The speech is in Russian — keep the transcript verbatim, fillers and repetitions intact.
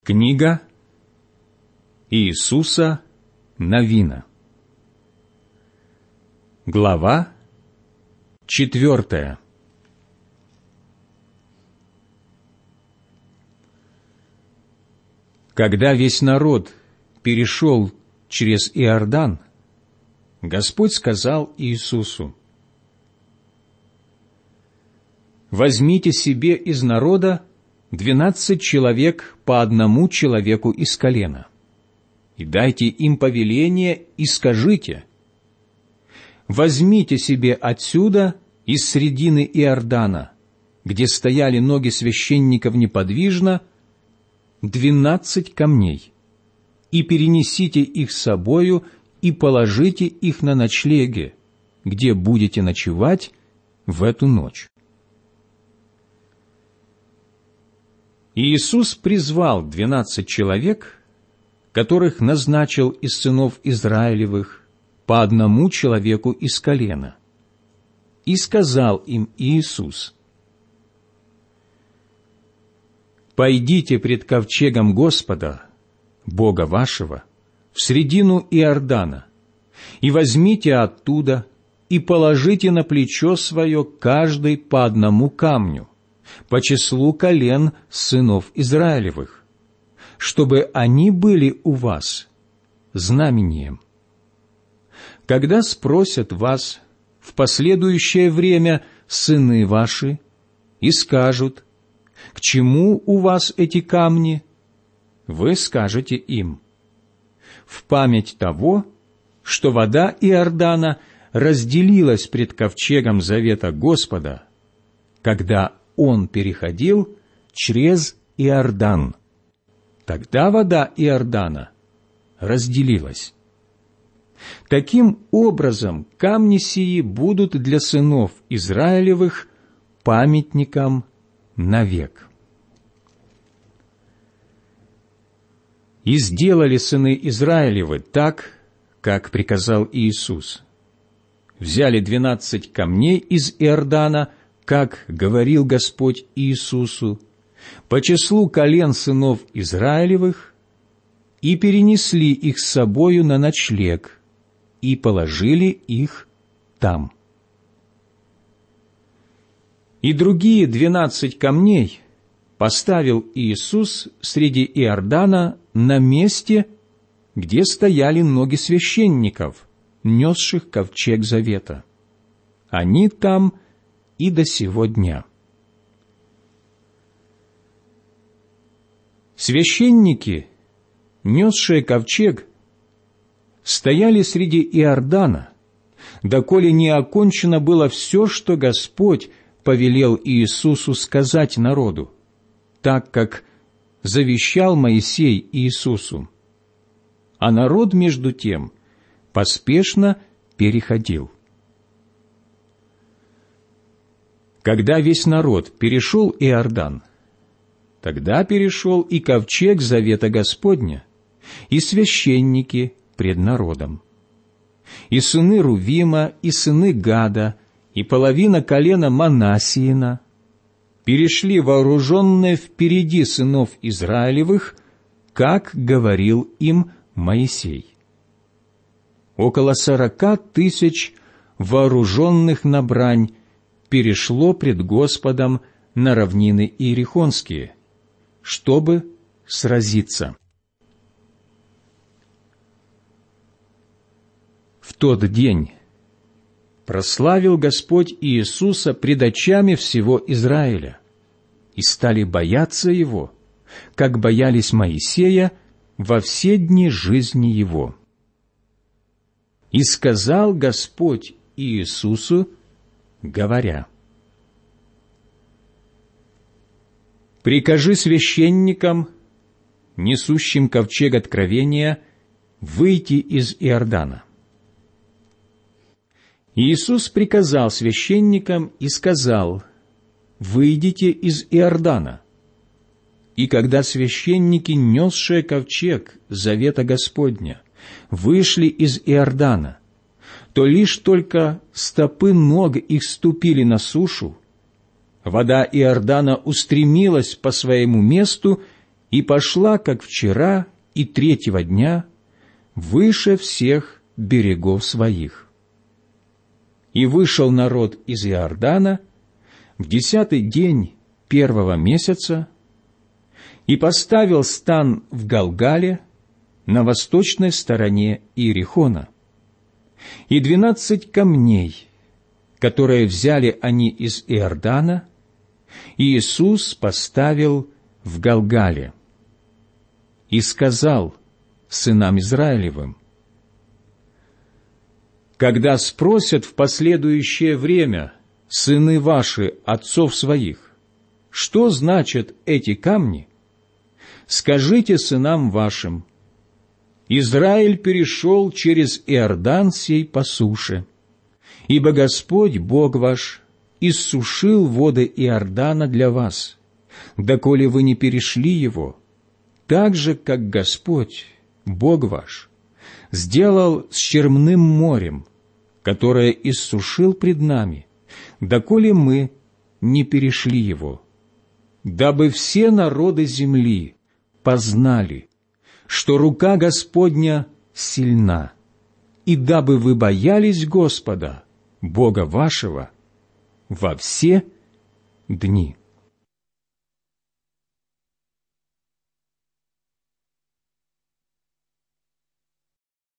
Книга Иисуса Навина. Глава четвертая. Когда весь народ перешел через Иордан, Господь сказал Иисусу: «Возьмите себе из народа двенадцать человек по одному человеку из колена, и дайте им повеление, и скажите: возьмите себе отсюда, из средины Иордана, где стояли ноги священников неподвижно, двенадцать камней, и перенесите их с собою, и положите их на ночлеге, где будете ночевать в эту ночь». Иисус призвал двенадцать человек, которых назначил из сынов Израилевых по одному человеку из колена, и сказал им Иисус: «Пойдите пред ковчегом Господа, Бога вашего, в средину Иордана, и возьмите оттуда, и положите на плечо свое каждый по одному камню, по числу колен сынов Израилевых, чтобы они были у вас знамением. Когда спросят вас в последующее время сыны ваши и скажут: к чему у вас эти камни, вы скажете им: в память того, что вода Иордана разделилась пред ковчегом завета Господа, когда Он переходил через Иордан. Тогда вода Иордана разделилась. Таким образом, камни сии будут для сынов Израилевых памятником навек». И сделали сыны Израилевы так, как приказал Иисус. Взяли двенадцать камней из Иордана, как говорил Господь Иисусу, по числу колен сынов Израилевых, и перенесли их с собою на ночлег, и положили их там. И другие двенадцать камней поставил Иисус среди Иордана на месте, где стояли ноги священников, несших ковчег завета. Они там и до сего дня. Священники, несшие ковчег, стояли среди Иордана, доколе не окончено было все, что Господь повелел Иисусу сказать народу, так как завещал Моисей Иисусу. А народ, между тем, поспешно переходил. Когда весь народ перешел Иордан, тогда перешел и ковчег завета Господня, и священники пред народом. И сыны Рувима, и сыны Гада, и половина колена Манассиина перешли вооруженные впереди сынов Израилевых, как говорил им Моисей. Около сорока тысяч вооруженных на брань перешло пред Господом на равнины Иерихонские, чтобы сразиться. В тот день прославил Господь Иисуса пред очами всего Израиля, и стали бояться Его, как боялись Моисея во все дни жизни Его. И сказал Господь Иисусу, говоря: «Прикажи священникам, несущим ковчег откровения, выйти из Иордана». Иисус приказал священникам и сказал: «Выйдите из Иордана». И когда священники, несшие ковчег завета Господня, вышли из Иордана, то лишь только стопы ног их ступили на сушу, вода Иордана устремилась по своему месту и пошла, как вчера, и третьего дня, выше всех берегов своих. И вышел народ из Иордана в десятый день первого месяца и поставил стан в Галгале на восточной стороне Иерихона. И двенадцать камней, которые взяли они из Иордана, Иисус поставил в Галгале и сказал сынам Израилевым: «Когда спросят в последующее время сыны ваши отцов своих, что значат эти камни, скажите сынам вашим: Израиль перешел через Иордан сей по суше, ибо Господь, Бог ваш, иссушил воды Иордана для вас, доколе вы не перешли его, так же, как Господь, Бог ваш, сделал с Черным морем, которое иссушил пред нами, доколе мы не перешли его, дабы все народы земли познали, что рука Господня сильна, и дабы вы боялись Господа, Бога вашего, во все дни».